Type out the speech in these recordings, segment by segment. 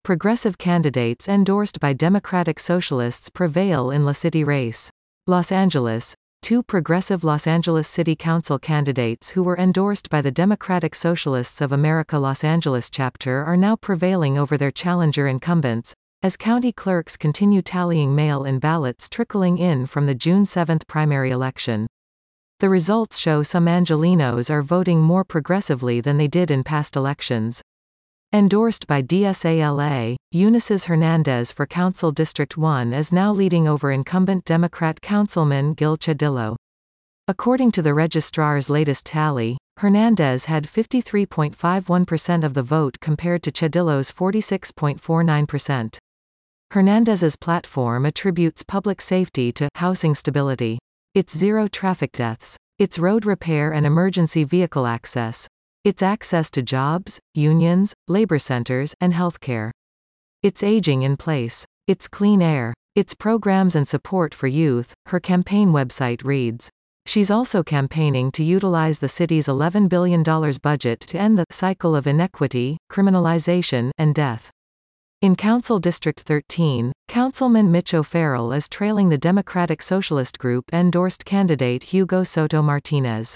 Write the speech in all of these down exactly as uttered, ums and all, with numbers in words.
Progressive candidates endorsed by Democratic Socialists prevail in La City race. Los Angeles. Two progressive Los Angeles City Council candidates who were endorsed by the Democratic Socialists of America Los Angeles chapter are now prevailing over their challenger incumbents, as county clerks continue tallying mail-in ballots trickling in from the June seventh primary election. The results show some Angelenos are voting more progressively than they did in past elections. Endorsed by D S A L A, Ulises Hernandez for Council District one is now leading over incumbent Democrat Councilman Gil Cedillo. According to the registrar's latest tally, Hernandez had fifty-three point five one percent of the vote compared to Cedillo's forty-six point four nine percent. Hernandez's platform attributes public safety to housing stability. It's zero traffic deaths. It's road repair and emergency vehicle access. It's access to jobs, unions, labor centers, and healthcare. It's aging in place. It's clean air. It's programs and support for youth, her campaign website reads. She's also campaigning to utilize the city's eleven billion dollars budget to end the cycle of inequity, criminalization, and death. In Council District thirteen, Councilman Mitch O'Farrell is trailing the Democratic Socialist Group-endorsed candidate Hugo Soto Martinez.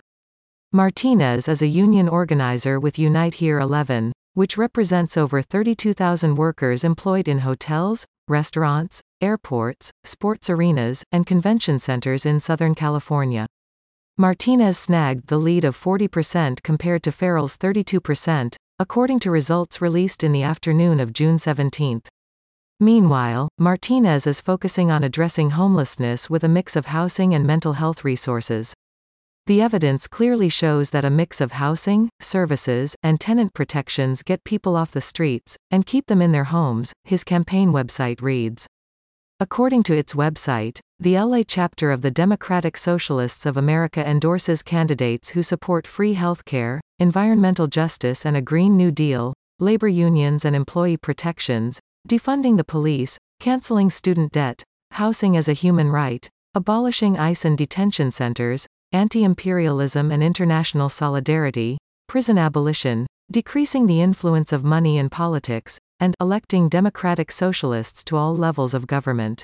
Martinez is a union organizer with Unite Here eleven, which represents over thirty-two thousand workers employed in hotels, restaurants, airports, sports arenas, and convention centers in Southern California. Martinez snagged the lead of forty percent compared to Farrell's thirty-two percent, according to results released in the afternoon of June seventeenth. Meanwhile, Martinez is focusing on addressing homelessness with a mix of housing and mental health resources. The evidence clearly shows that a mix of housing, services, and tenant protections get people off the streets, and keep them in their homes, his campaign website reads. According to its website, the L A chapter of the Democratic Socialists of America endorses candidates who support free healthcare, environmental justice and a Green New Deal, labor unions and employee protections, defunding the police, canceling student debt, housing as a human right, abolishing ICE and detention centers, anti-imperialism and international solidarity, prison abolition, decreasing the influence of money in politics, and electing Democratic Socialists to all levels of government.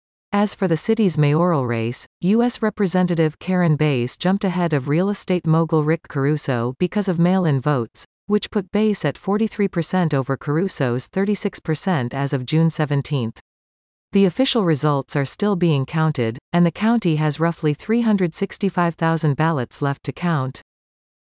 As for the city's mayoral race, U S Representative Karen Bass jumped ahead of real estate mogul Rick Caruso because of mail-in votes, which put Bass at forty-three percent over Caruso's thirty-six percent as of June seventeenth. The official results are still being counted, and the county has roughly three hundred sixty-five thousand ballots left to count,